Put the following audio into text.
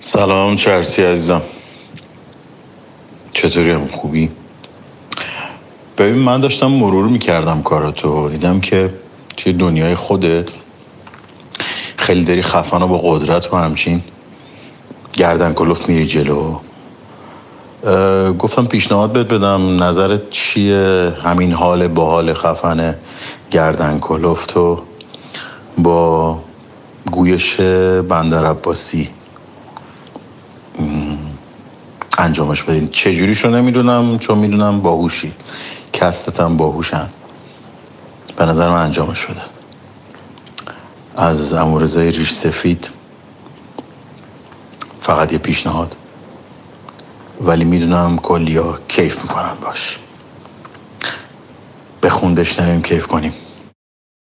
سلام چرسی عزیزم، چطوری؟ هم خوبی؟ ببین، من داشتم مرور میکردم کاراتو، دیدم که توی دنیای خودت خیلی داری خفن و با قدرت و همچین گردن کلفت میری جلو. گفتم پیشنهاد بهت بدم، نظرت چیه؟ همین حال با حال خفن گردن کلفت و با گویش بندر عباسی انجامش بدین. چجوری شو نمیدونم، چون میدونم باهوشی، کستتم باهوشن. به نظر من انجامش شده. از امورزای ریش سفید فقط یه پیشنهاد، ولی میدونم کلیا کیف میکنن باش. بخون بشنویم کیف کنیم.